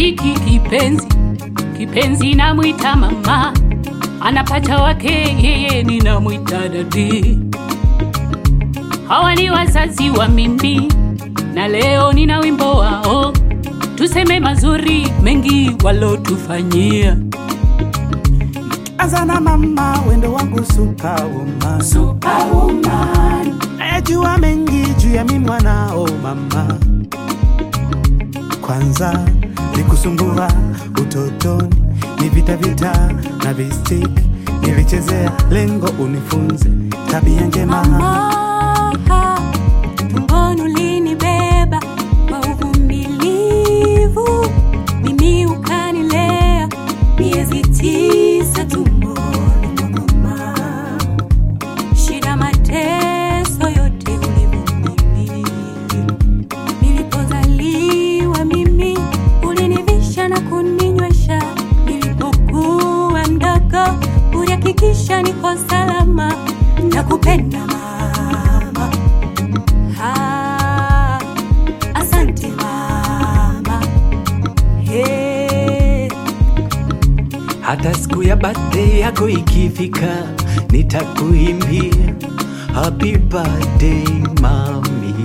rafiki kipenzi namuita mama, anapata wake yeye ninamuita dadi. Hawa ni wazazi wa mimi, na leo nina wimbo wao, tuseme mazuri mengi walotufanyia. Azana mama, wendo wangu superwoman. Najua mengi juu ya mimi mwanao mama. Kwanza nikusumbua utotoni, ni vita na vistik nilichezea, lengo unifunze tabia njema. Mama, tumboni ulinibeba kwa uvumilivu, mimi ukanilea miezi 9 tumboni mwa mama. Shida mateso yote ulivumilia. Nilipozaliwa mimi ulinivisha na kuninywesha, nilipokuwa mdogo ulihakikisha niko salama. Nakupenda mama, asante mama. Hey. Hata siku ya birthday yako ikifika, nitakuimbia happy birthday mami,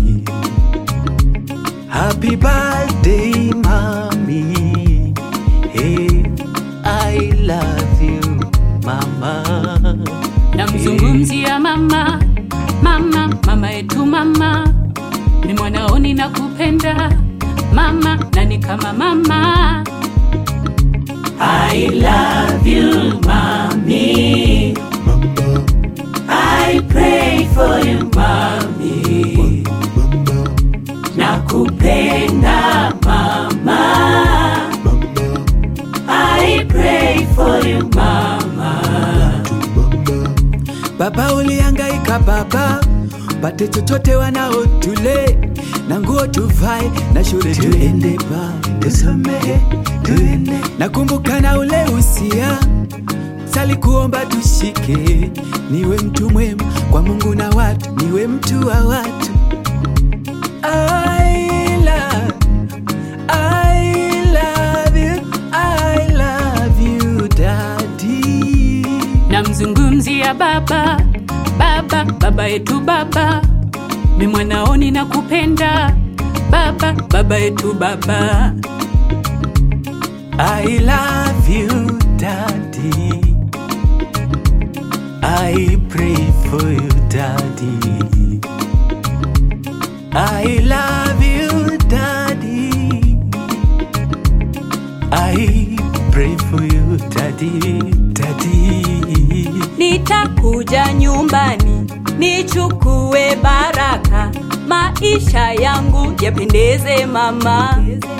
happy birthday mami. Hey, I love you mama. Namzungumzia mama, mama yetu mama, ni mwanao ninakupenda mama, na ni kama mama. I love you mami, I pray for you mami, nakupenda mama, I pray for you mama. Baba ulihangaika baba, pate chochote wanao tule, na nguo tuvae, na shule tuende ba, tusome, tuende. Nakumbuka na ule usia, sali kuomba tushike, niwe mtu mwema kwa Mungu na watu, niwe mtu wa watu. I love you daddy. Namzungumzia baba yetu baba, mimi mwanao ninakupenda baba yetu baba. I love you daddy, I pray for you daddy, I love you daddy, I pray for you daddy. Nitakuja nyumbani nichukue baraka, maisha yangu yapendeze mama.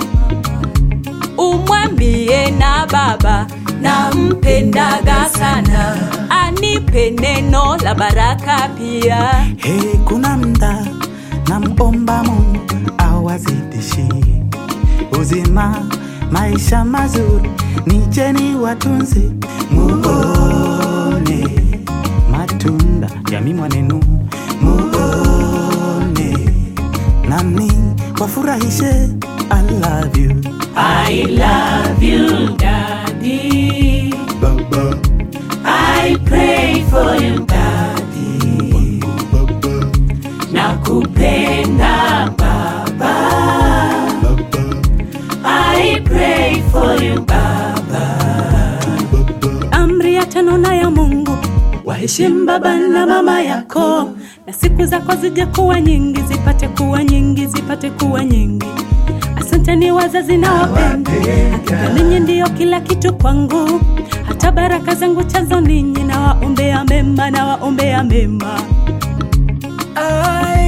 Umwambie na baba nampendaga sana, anipe neno la baraka pia. Hey, kuna mda namuomba Mungu awazidishi uzima, maisha mazuri, nijeni watunzi, muone matunda ya mimi mwanenu, muone nami wafurahishe. I love you, I love you daddy, baba. I pray for you daddy, nakupenda baba, I pray for you baba. Amri ya 5 na ya Mungu, waheshimu baba na mama yako, na siku zako zije kuwa nyingi, zipate kuwa nyingi, zipate kuwa nyingi. Asante ni wazazi na wapenda, hakika ninyi ndio kila kitu kwangu, hata baraka zangu chanzo ninyi, na waombea mema, na waombea mema.